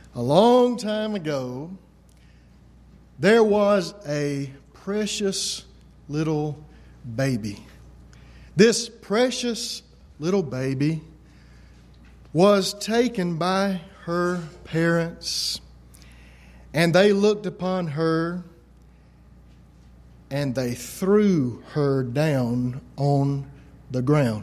A long time ago, there was a precious little baby. This precious little baby was taken by her parents, and they looked upon her and they threw her down on the ground.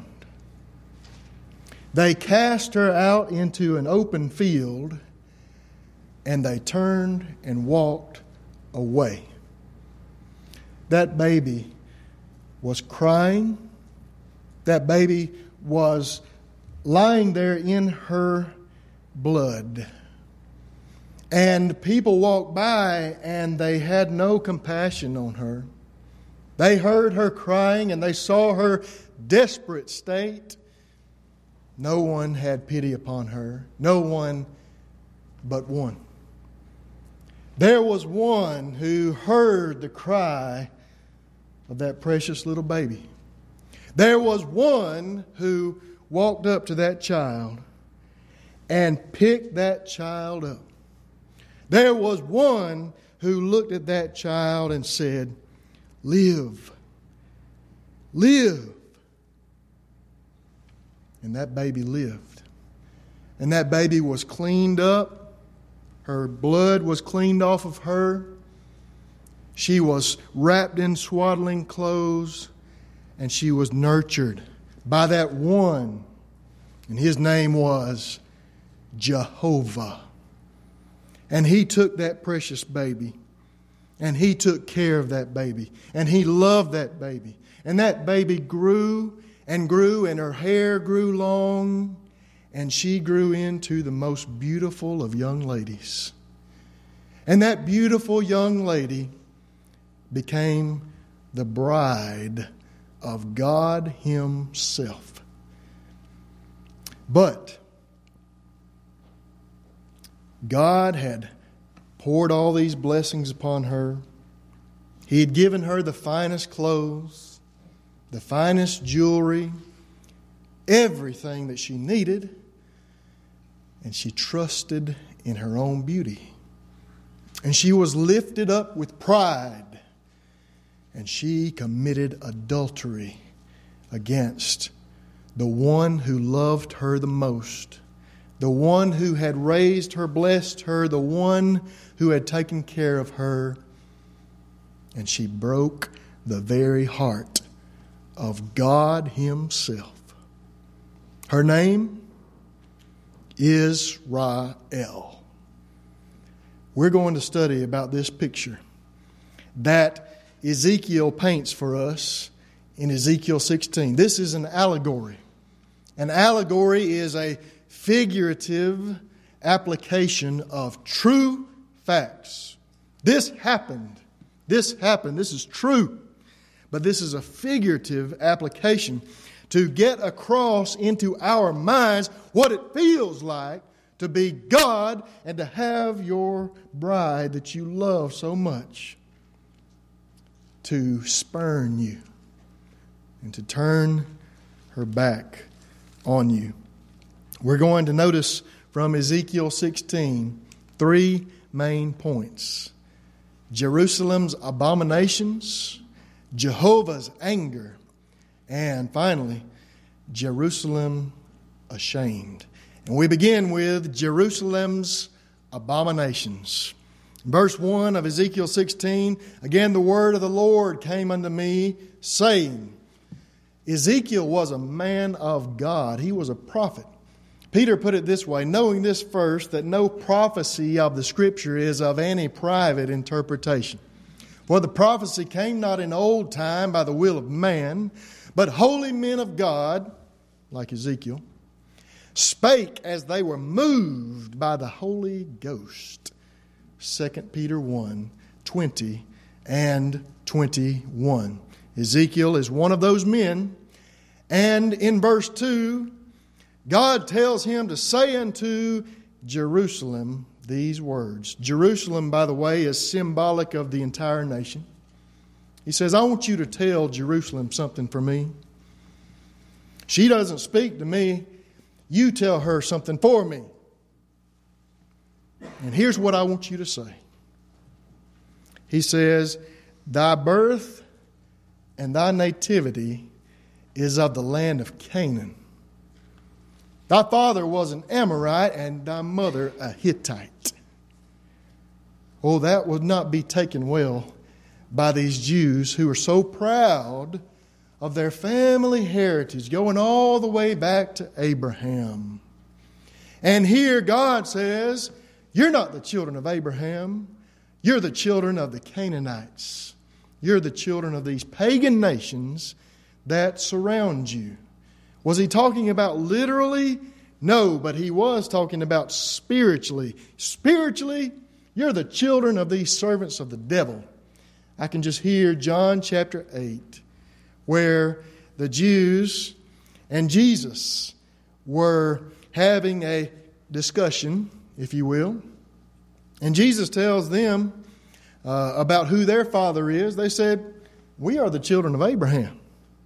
They cast her out into an open field, and they turned and walked away. That baby was crying. That baby was lying there in her blood. And people walked by and they had no compassion on her. They heard her crying and they saw her desperate state. No one had pity upon her. No one but one. There was one who heard the cry of that precious little baby. There was one who walked up to that child and picked that child up. There was one who looked at that child and said, "Live, live." And that baby lived. And that baby was cleaned up. Her blood was cleaned off of her. She was wrapped in swaddling clothes, and she was nurtured by that one. And his name was Jehovah. And he took that precious baby, and he took care of that baby, and he loved that baby. And that baby grew and grew, and her hair grew long, and she grew into the most beautiful of young ladies. And that beautiful young lady became the bride of God Himself. But God had poured all these blessings upon her. He had given her the finest clothes, the finest jewelry, everything that she needed, and she trusted in her own beauty. And she was lifted up with pride, and she committed adultery against the one who loved her the most, the one who had raised her, blessed her, the one who had taken care of her. And she broke the very heart of God Himself. Her name is Israel. We're going to study about this picture that Ezekiel paints for us in Ezekiel 16. This is an allegory. An allegory is a figurative application of true facts. This happened. This is true. But this is a figurative application to get across into our minds what it feels like to be God and to have your bride that you love so much to spurn you and to turn her back on you. We're going to notice from Ezekiel 16 three main points: Jerusalem's abominations, Jehovah's anger, and finally, Jerusalem ashamed. And we begin with Jerusalem's abominations. Verse 1 of Ezekiel 16, again the word of the Lord came unto me, saying. Ezekiel was a man of God. He was a prophet. Peter put it this way: knowing this first, that no prophecy of the Scripture is of any private interpretation. For the prophecy came not in old time by the will of man, but holy men of God, like Ezekiel, spake as they were moved by the Holy Ghost. 2 Peter 1, 20 and 21. Ezekiel is one of those men. And in verse 2, God tells him to say unto Jerusalem these words. Jerusalem, by the way, is symbolic of the entire nation. He says, I want you to tell Jerusalem something for me. She doesn't speak to me. You tell her something for me. And here's what I want you to say. He says, thy birth and thy nativity is of the land of Canaan. Thy father was an Amorite and thy mother a Hittite. Oh, that would not be taken well by these Jews who are so proud of their family heritage, going all the way back to Abraham. And here God says, you're not the children of Abraham. You're the children of the Canaanites. You're the children of these pagan nations that surround you. Was he talking about literally? No, but he was talking about spiritually. Spiritually, you're the children of these servants of the devil. I can just hear John chapter 8, where the Jews and Jesus were having a discussion, if you will. And Jesus tells them about who their father is. They said, we are the children of Abraham.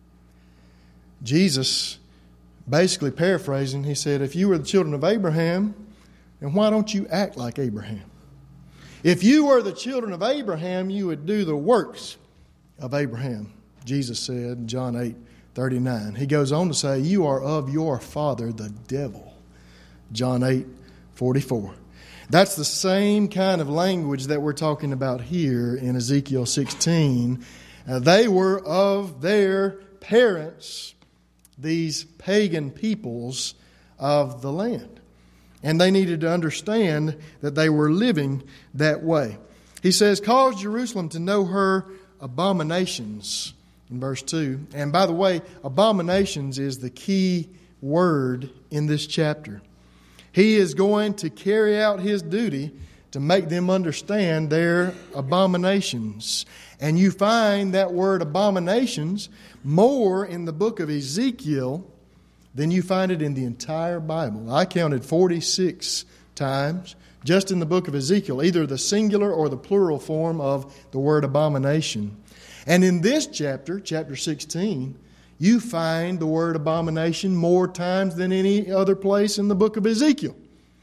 Jesus, basically paraphrasing, he said, if you were the children of Abraham, then why don't you act like Abraham? If you were the children of Abraham, you would do the works of Abraham, Jesus said in John 8:39. He goes on to say, you are of your father, the devil. John 8:44. That's the same kind of language that we're talking about here in Ezekiel 16. They were of their parents, these pagan peoples of the land. And they needed to understand that they were living that way. He says, cause Jerusalem to know her abominations, in verse 2. And by the way, abominations is the key word in this chapter. He is going to carry out his duty to make them understand their abominations. And you find that word abominations more in the book of Ezekiel than you find it in the entire Bible. I counted 46 times just in the book of Ezekiel, either the singular or the plural form of the word abomination. And in this chapter, chapter 16, you find the word abomination more times than any other place in the book of Ezekiel.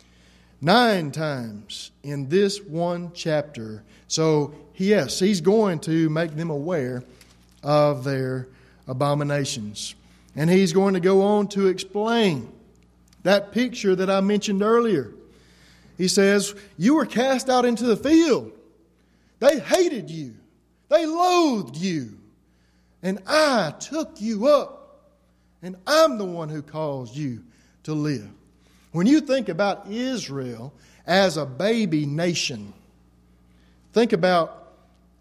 9 times in this one chapter. So, yes, he's going to make them aware of their abominations. And he's going to go on to explain that picture that I mentioned earlier. He says, you were cast out into the field. They hated you. They loathed you. And I took you up. And I'm the one who caused you to live. When you think about Israel as a baby nation, think about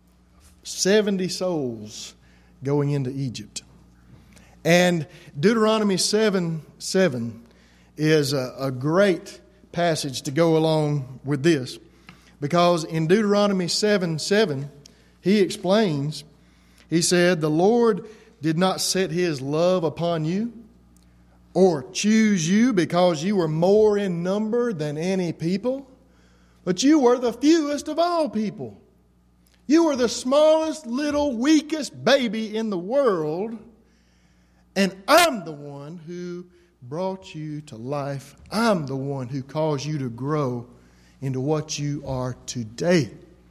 70 souls going into Egypt. And Deuteronomy 7:7 is a great passage to go along with this. Because in Deuteronomy 7:7, he explains, he said, the Lord did not set his love upon you or choose you because you were more in number than any people, but you were the fewest of all people. You were the smallest, little, weakest baby in the world. And I'm the one who brought you to life. I'm the one who caused you to grow into what you are today.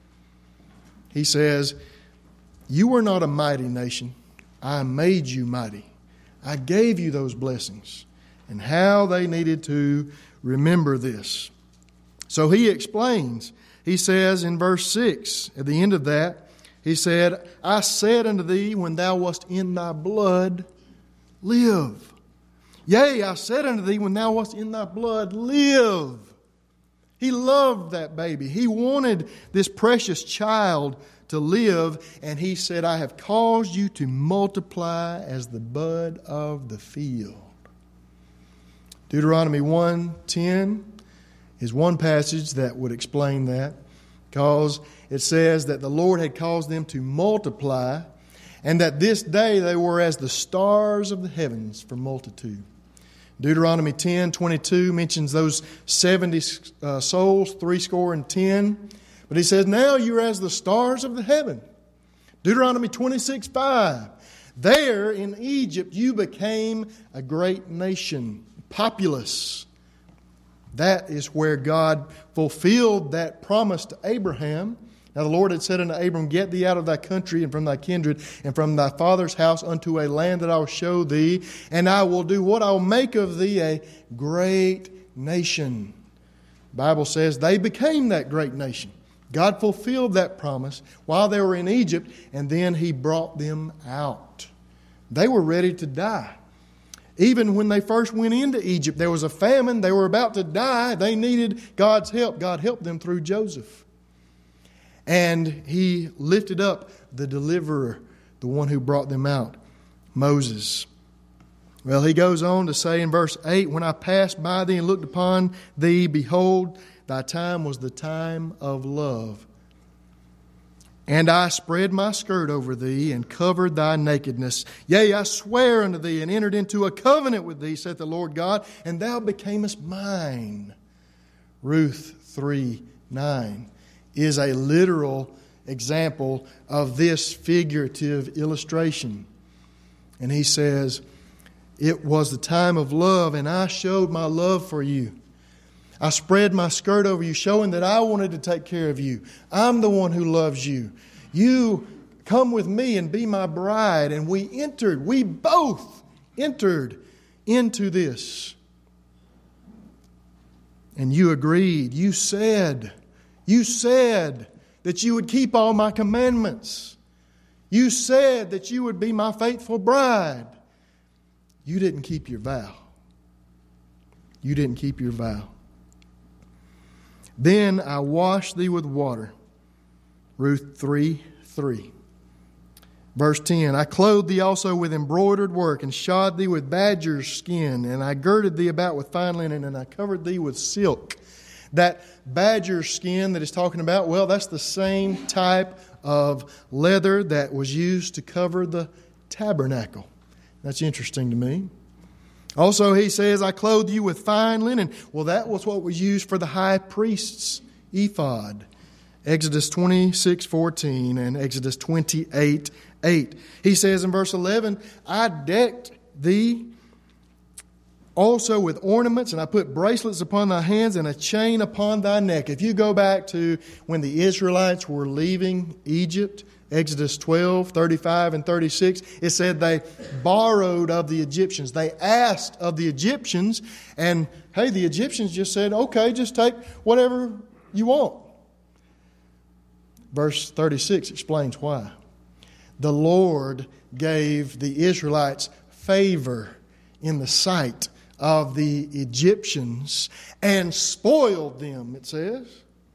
He says, you were not a mighty nation. I made you mighty. I gave you those blessings. And how they needed to remember this. So he explains. He says in verse 6, at the end of that, he said, I said unto thee when thou wast in thy blood, live. Yea, I said unto thee, when thou wast in thy blood, live. He loved that baby. He wanted this precious child to live. And he said, I have caused you to multiply as the bud of the field. Deuteronomy 1:10 is one passage that would explain that. Because it says that the Lord had caused them to multiply, and that this day they were as the stars of the heavens for multitude. Deuteronomy 10:22 mentions those 70 souls, 70. But he says, now you're as the stars of the heaven. Deuteronomy 26:5. There in Egypt you became a great nation, populous. That is where God fulfilled that promise to Abraham. Now the Lord had said unto Abram, Get thee out of thy country and from thy kindred and from thy father's house unto a land that I will show thee, and I will do what? I will make of thee a great nation. The Bible says they became that great nation. God fulfilled that promise while they were in Egypt, and then He brought them out. They were ready to die. Even when they first went into Egypt, there was a famine. They were about to die. They needed God's help. God helped them through Joseph. And He lifted up the deliverer, the one who brought them out, Moses. Well, he goes on to say in verse 8, When I passed by thee and looked upon thee, behold, thy time was the time of love. And I spread my skirt over thee and covered thy nakedness. Yea, I swear unto thee and entered into a covenant with thee, saith the Lord God, and thou becamest mine. Ruth 3:9 is a literal example of this figurative illustration. And he says, It was the time of love, and I showed my love for you. I spread my skirt over you, showing that I wanted to take care of you. I'm the one who loves you. You come with me and be my bride. And we both entered into this. And you agreed. You said that you would keep all my commandments. You said that you would be my faithful bride. You didn't keep your vow. You didn't keep your vow. Then I washed thee with water. Ruth 3:3. Verse 10, I clothed thee also with embroidered work, and shod thee with badger's skin, and I girded thee about with fine linen, and I covered thee with silk. That badger skin that he's talking about, well, that's the same type of leather that was used to cover the tabernacle. That's interesting to me. Also, he says, I clothe you with fine linen. Well, that was what was used for the high priest's ephod. Exodus 26:14 and Exodus 28:8. He says in verse 11, I decked thee also with ornaments, and I put bracelets upon thy hands and a chain upon thy neck. If you go back to when the Israelites were leaving Egypt, Exodus 12:35 and 36, it said they borrowed of the Egyptians. They asked of the Egyptians, and hey, the Egyptians just said, okay, just take whatever you want. Verse 36 explains why. The Lord gave the Israelites favor in the sight of the Egyptians and spoiled them, it says.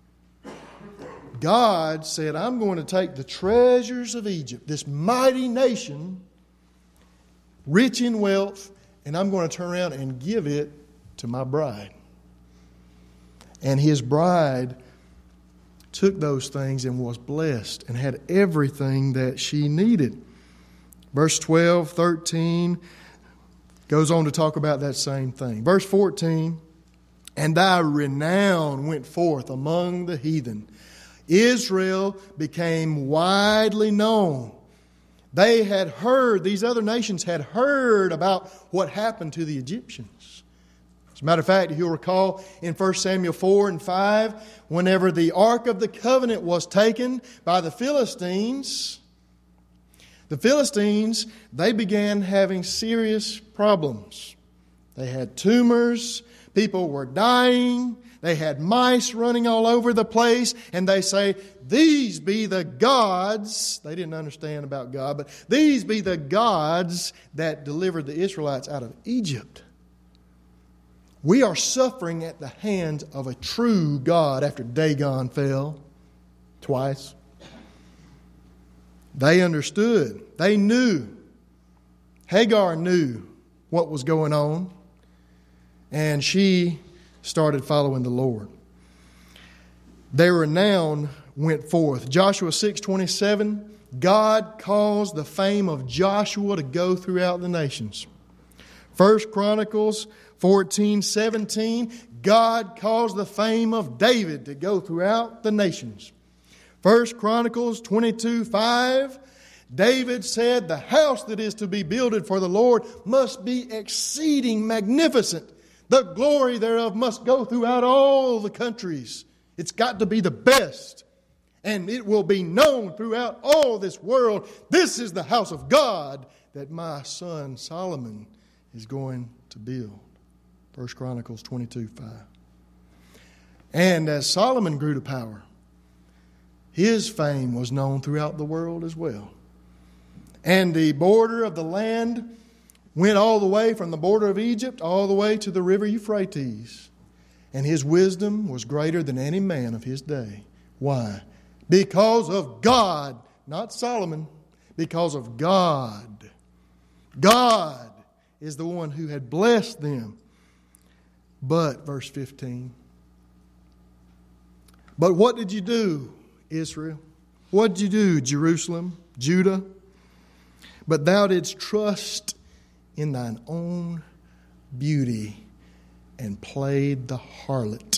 God said, I'm going to take the treasures of Egypt, this mighty nation, rich in wealth, and I'm going to turn around and give it to my bride. And His bride took those things and was blessed and had everything that she needed. Verse 12, 13 goes on to talk about that same thing. Verse 14, and thy renown went forth among the heathen. Israel became widely known. They had heard, these other nations had heard about what happened to the Egyptians. As a matter of fact, if you'll recall in 1 Samuel 4 and 5, whenever the Ark of the Covenant was taken by the Philistines, they began having serious problems. They had tumors, people were dying, they had mice running all over the place, and they say, these be the gods. They didn't understand about God, but these be the gods that delivered the Israelites out of Egypt. We are suffering at the hands of a true God after Dagon fell twice. They understood. They knew. Hagar knew what was going on, and she started following the Lord. Their renown went forth. Joshua 6:27, God caused the fame of Joshua to go throughout the nations. 1 Chronicles 14:17, God caused the fame of David to go throughout the nations. 1 Chronicles 22:5, David said, the house that is to be builded for the Lord must be exceeding magnificent, The glory thereof must go throughout all the countries. It's got to be the best. And it will be known throughout all this world. This is the house of God that my son Solomon is going to build. 1 Chronicles 22:5. And as Solomon grew to power, his fame was known throughout the world as well. And the border of the land went all the way from the border of Egypt all the way to the river Euphrates. And his wisdom was greater than any man of his day. Why? Because of God, not Solomon, because of God. God is the one who had blessed them. But, verse 15, but what did you do, Israel? What did you do, Jerusalem, Judah? But thou didst trust in thine own beauty and played the harlot.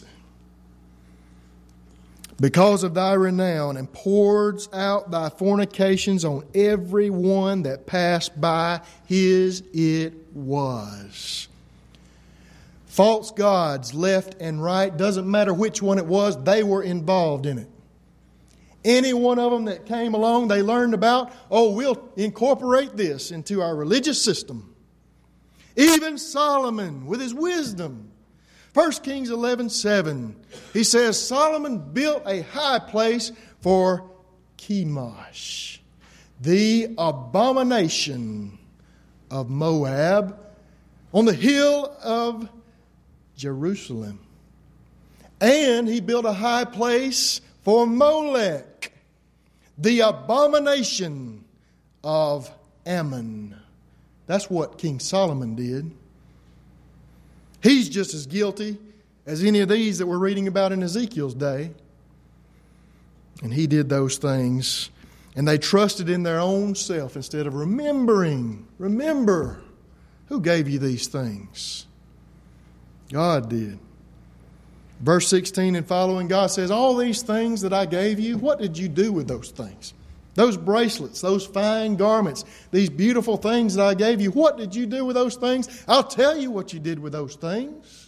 Because of thy renown, and poured out thy fornications on every one that passed by, his it was. False gods left and right, doesn't matter which one it was, they were involved in it. Any one of them that came along, they learned about, we'll incorporate this into our religious system. Even Solomon, with his wisdom. 1 Kings 11:7, he says, Solomon built a high place for Chemosh, the abomination of Moab, on the hill of Jerusalem. And he built a high place for Molech, the abomination of Ammon. That's what King Solomon did. He's just as guilty as any of these that we're reading about in Ezekiel's day. And he did those things. And they trusted in their own self instead of remembering. Remember, who gave you these things? God did. Verse 16 and following, God says, all these things that I gave you, what did you do with those things? Those bracelets, those fine garments, these beautiful things that I gave you, what did you do with those things? I'll tell you what you did with those things.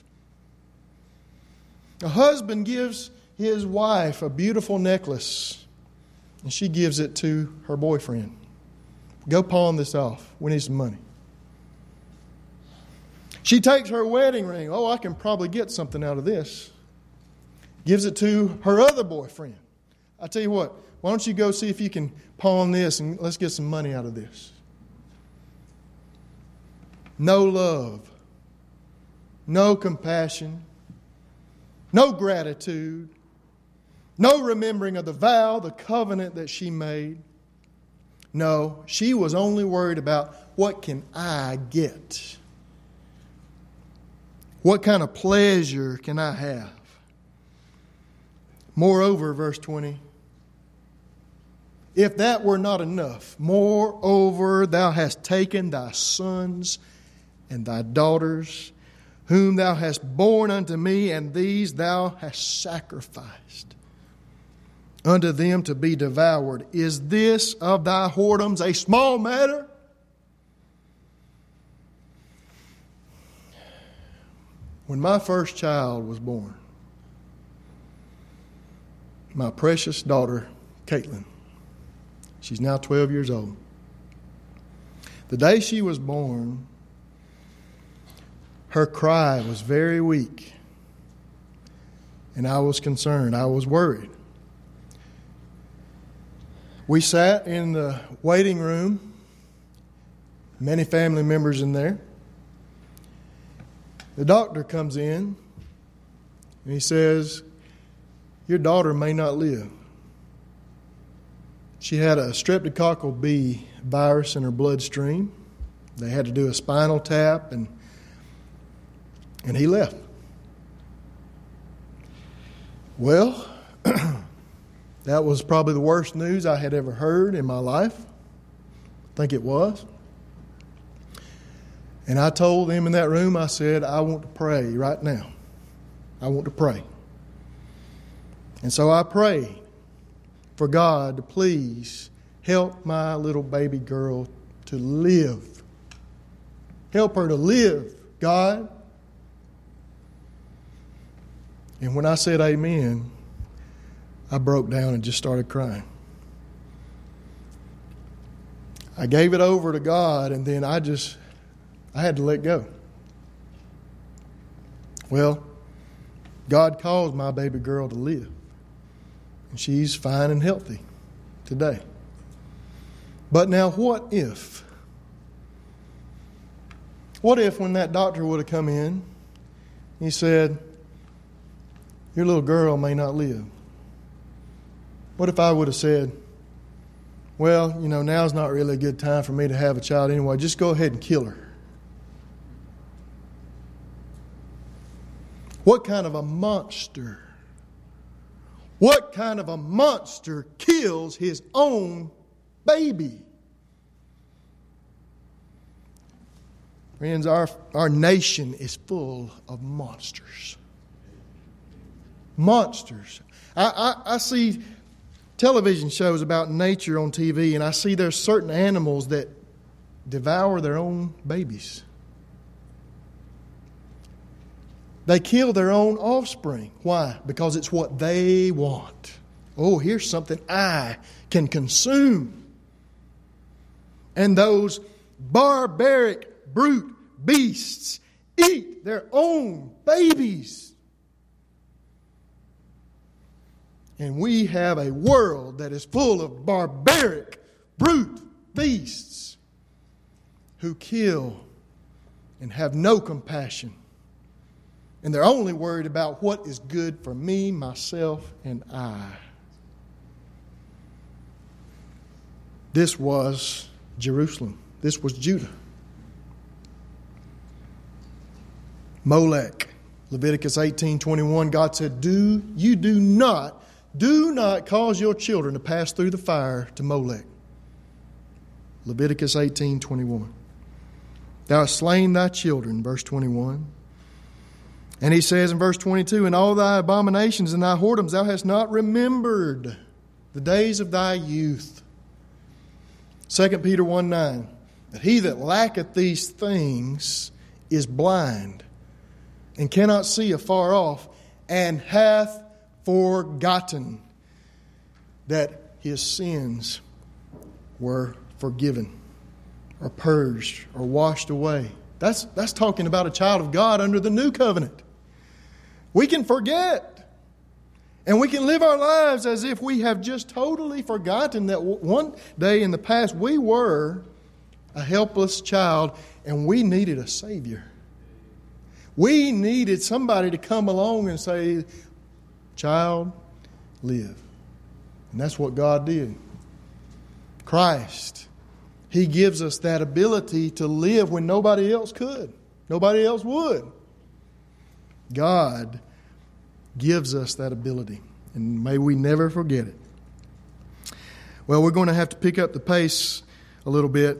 A husband gives his wife a beautiful necklace, and she gives it to her boyfriend. Go pawn this off. We need some money. She takes her wedding ring. I can probably get something out of this. Gives it to her other boyfriend. I tell you what, why don't you go see if you can pawn this and let's get some money out of this. No love, no compassion, no gratitude, no remembering of the vow, the covenant that she made. No, she was only worried about what can I get? What kind of pleasure can I have? Moreover, verse 20, if that were not enough, moreover, thou hast taken thy sons and thy daughters, whom thou hast borne unto me, and these thou hast sacrificed unto them to be devoured. Is this of thy whoredoms a small matter? When my first child was born, my precious daughter, Caitlin, she's now 12 years old. The day she was born, her cry was very weak. And I was concerned. I was worried. We sat in the waiting room, many family members in there. The doctor comes in and he says, your daughter may not live. She had a streptococcal B virus in her bloodstream. They had to do a spinal tap, and he left. Well, that was probably the worst news I had ever heard in my life. I think it was. And I told them in that room, I said, I want to pray right now. I want to pray. And so I prayed for God to please help my little baby girl to live. Help her to live, God. And when I said amen, I broke down and just started crying. I gave it over to God, and then I had to let go. Well, God caused my baby girl to live. And she's fine and healthy today. But now what if? What if when that doctor would have come in, he said, your little girl may not live? What if I would have said, well, now's not really a good time for me to have a child anyway. Just go ahead and kill her. What kind of a monster? What kind of a monster kills his own baby? Friends, our nation is full of monsters. Monsters. I see television shows about nature on TV, and I see there's certain animals that devour their own babies. They kill their own offspring. Why? Because it's what they want. Oh, here's something I can consume. And those barbaric, brute beasts eat their own babies. And we have a world that is full of barbaric, brute beasts who kill and have no compassion. And they're only worried about what is good for me, myself, and I. This was Jerusalem. This was Judah. Molech. Leviticus 18:21, God said, do not cause your children to pass through the fire to Molech. Leviticus 18:21. Thou hast slain thy children, verse 21. And he says in verse 22, in all thy abominations and thy whoredoms thou hast not remembered the days of thy youth. 2 Peter 1:9, that he that lacketh these things is blind and cannot see afar off, and hath forgotten that his sins were forgiven or purged or washed away. That's talking about a child of God under the new covenant. We can forget, and we can live our lives as if we have just totally forgotten that one day in the past we were a helpless child and we needed a Savior. We needed somebody to come along and say, child, live. And that's what God did. Christ. He gives us that ability to live when nobody else could. Nobody else would. God gives us that ability. And may we never forget it. Well, we're going to have to pick up the pace a little bit.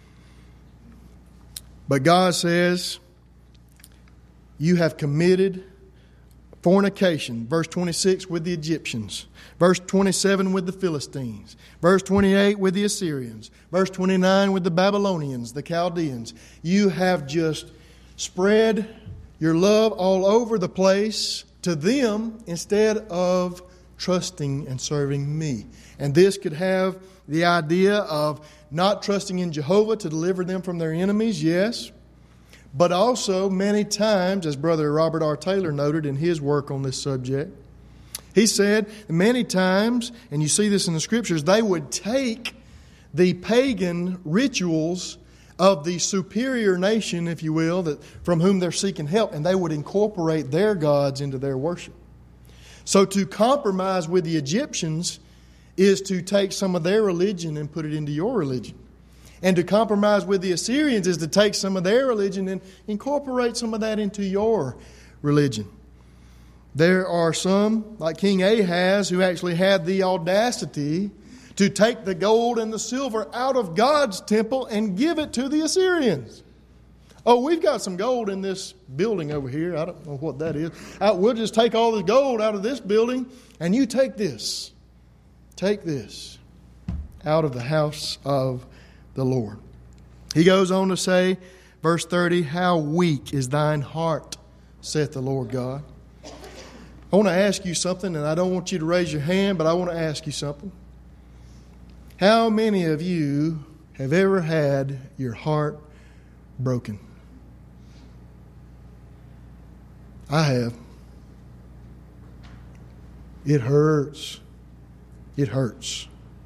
But God says, you have committed fornication. Verse 26 with the Egyptians. Verse 27 with the Philistines. Verse 28 with the Assyrians. Verse 29 with the Babylonians, the Chaldeans. You have just spread your love all over the place to them instead of trusting and serving me. And this could have the idea of not trusting in Jehovah to deliver them from their enemies, yes. But also many times, as Brother Robert R. Taylor noted in his work on this subject, he said many times, and you see this in the Scriptures, they would take the pagan rituals of the superior nation, if you will, that from whom they're seeking help, and they would incorporate their gods into their worship. So to compromise with the Egyptians is to take some of their religion and put it into your religion. And to compromise with the Assyrians is to take some of their religion and incorporate some of that into your religion. There are some, like King Ahaz, who actually had the audacity to take the gold and the silver out of God's temple and give it to the Assyrians. Oh, we've got some gold in this building over here. I don't know what that is. We'll just take all the gold out of this building, and you take this. Take this out of the house of the Lord. He goes on to say, verse 30, how weak is thine heart, saith the Lord God. I want to ask you something, and I don't want you to raise your hand, but I want to ask you something. How many of you have ever had your heart broken? I have. It hurts. It hurts.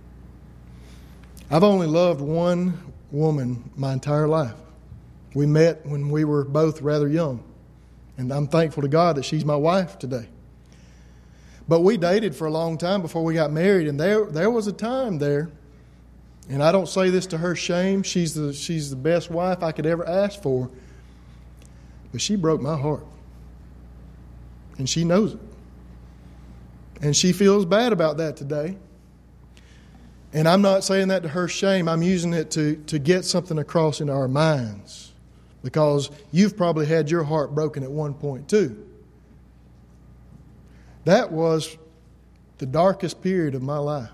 I've only loved one woman my entire life. We met when we were both rather young, and I'm thankful to God that she's my wife today. But we dated for a long time before we got married, and there was a time there, and I don't say this to her shame. She's the best wife I could ever ask for, but she broke my heart, and she knows it. And she feels bad about that today. And I'm not saying that to her shame. I'm using it to get something across in our minds. Because you've probably had your heart broken at one point too. That was the darkest period of my life.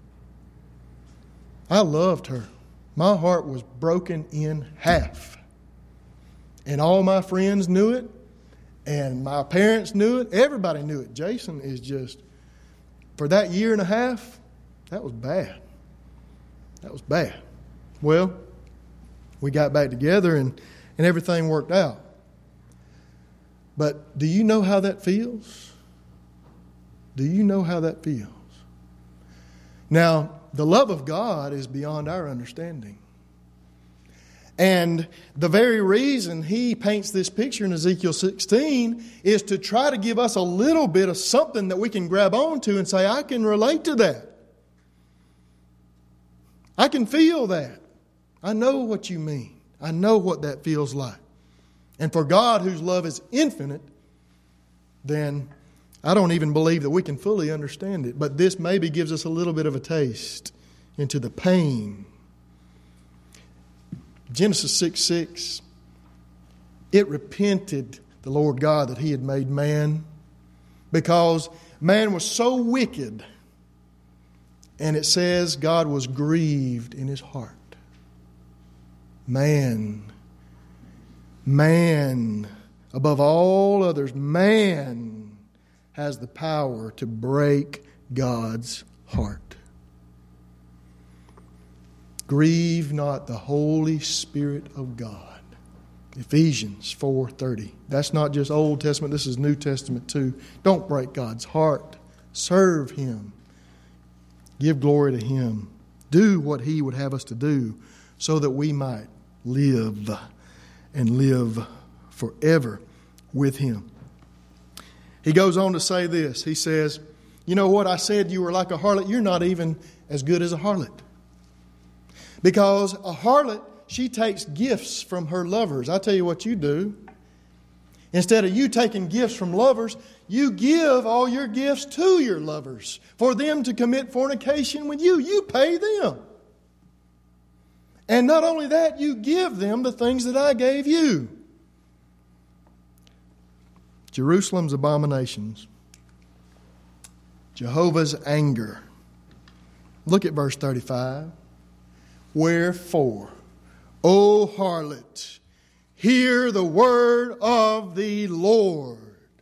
I loved her. My heart was broken in half. And all my friends knew it. And my parents knew it. Everybody knew it. Jason is just... For that year and a half, that was bad. That was bad. Well, we got back together and everything worked out. But do you know how that feels? Do you know how that feels? Now, the love of God is beyond our understanding. And the very reason he paints this picture in Ezekiel 16 is to try to give us a little bit of something that we can grab onto and say, I can relate to that. I can feel that. I know what you mean. I know what that feels like. And for God, whose love is infinite, then I don't even believe that we can fully understand it. But this maybe gives us a little bit of a taste into the pain. Genesis 6:6, it repented the Lord God that he had made man, because man was so wicked. And it says God was grieved in his heart. Man, above all others, man has the power to break God's heart. Grieve not the Holy Spirit of God. Ephesians 4:30. That's not just Old Testament, this is New Testament too. Don't break God's heart. Serve Him. Give glory to Him. Do what He would have us to do so that we might live and live forever with Him. He goes on to say this. He says, you know what? I said you were like a harlot. You're not even as good as a harlot. Because a harlot, she takes gifts from her lovers. I tell you what you do. Instead of you taking gifts from lovers, you give all your gifts to your lovers for them to commit fornication with you. You pay them. And not only that, you give them the things that I gave you. Jerusalem's abominations. Jehovah's anger. Look at verse 35. Wherefore, O harlot, hear the word of the Lord.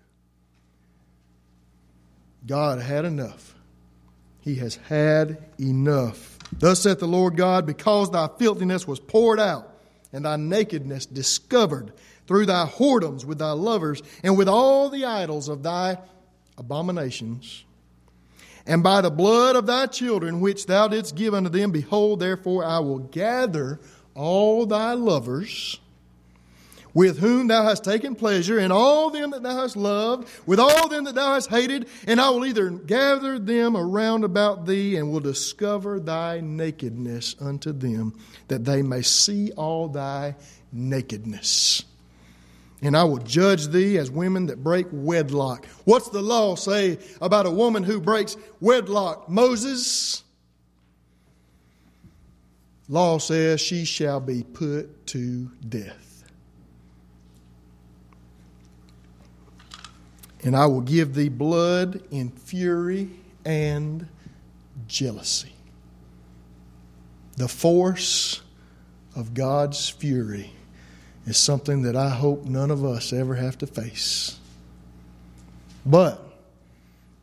God had enough. He has had enough. Thus saith the Lord God, because thy filthiness was poured out, and thy nakedness discovered through thy whoredoms with thy lovers, and with all the idols of thy abominations, and by the blood of thy children which thou didst give unto them, behold, therefore I will gather all thy lovers, with whom thou hast taken pleasure, and all them that thou hast loved, with all them that thou hast hated, and I will either gather them around about thee, and will discover thy nakedness unto them, that they may see all thy nakedness. And I will judge thee as women that break wedlock. What's the law say about a woman who breaks wedlock? Moses? Law says she shall be put to death. And I will give thee blood in fury and jealousy. The force of God's fury is something that I hope none of us ever have to face. But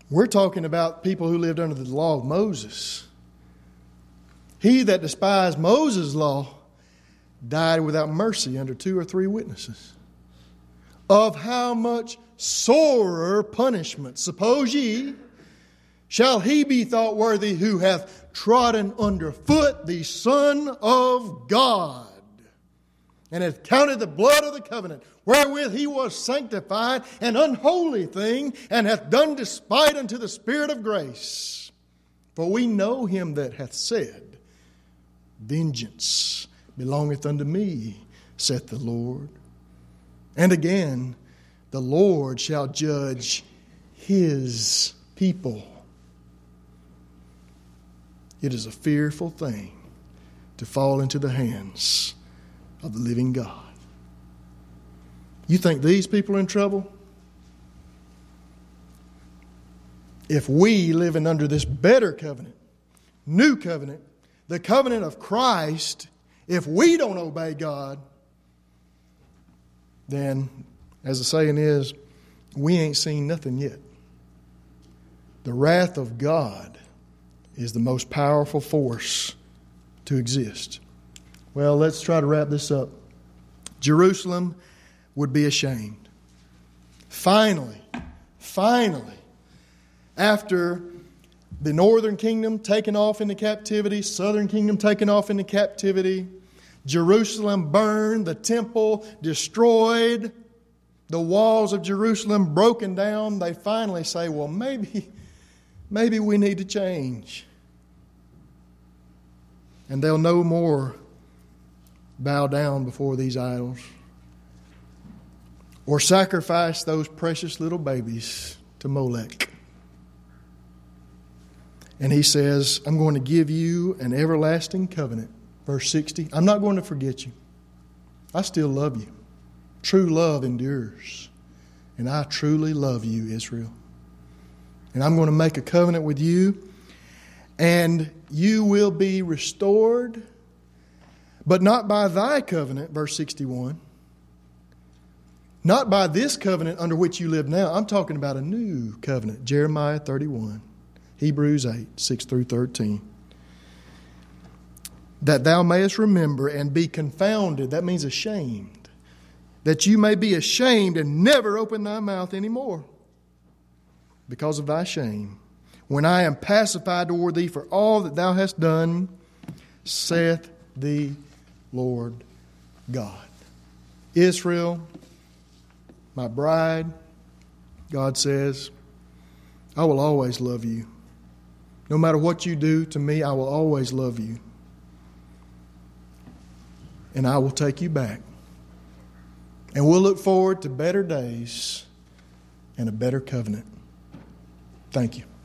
We're talking about people who lived under the law of Moses. He that despised Moses' law died without mercy under 2 or 3 witnesses. Of how much sorer punishment, suppose ye, shall he be thought worthy who hath trodden under foot the Son of God, and hath counted the blood of the covenant, wherewith he was sanctified, an unholy thing, and hath done despite unto the Spirit of grace. For we know him that hath said, Vengeance belongeth unto me, saith the Lord. And again, the Lord shall judge his people. It is a fearful thing to fall into the hands of the living God. You think these people are in trouble? If we living under this better covenant, new covenant, the covenant of Christ, if we don't obey God, then, as the saying is, we ain't seen nothing yet. The wrath of God is the most powerful force to exist. Well, let's try to wrap this up. Jerusalem would be ashamed. Finally, after the northern kingdom taken off into captivity, southern kingdom taken off into captivity, Jerusalem burned, the temple destroyed, the walls of Jerusalem broken down, they finally say, well, maybe we need to change. And they'll no more bow down before these idols or sacrifice those precious little babies to Molech. And he says, I'm going to give you an everlasting covenant. Verse 60, I'm not going to forget you. I still love you. True love endures. And I truly love you, Israel. And I'm going to make a covenant with you. And you will be restored, but not by thy covenant, verse 61. Not by this covenant under which you live now. I'm talking about a new covenant. Jeremiah 31, Hebrews 8, 6 through 13. That thou mayest remember and be confounded. That means ashamed. That you may be ashamed and never open thy mouth anymore because of thy shame. When I am pacified toward thee for all that thou hast done, saith the Lord God. Israel, my bride, God says, I will always love you. No matter what you do to me, I will always love you. And I will take you back. And we'll look forward to better days and a better covenant. Thank you.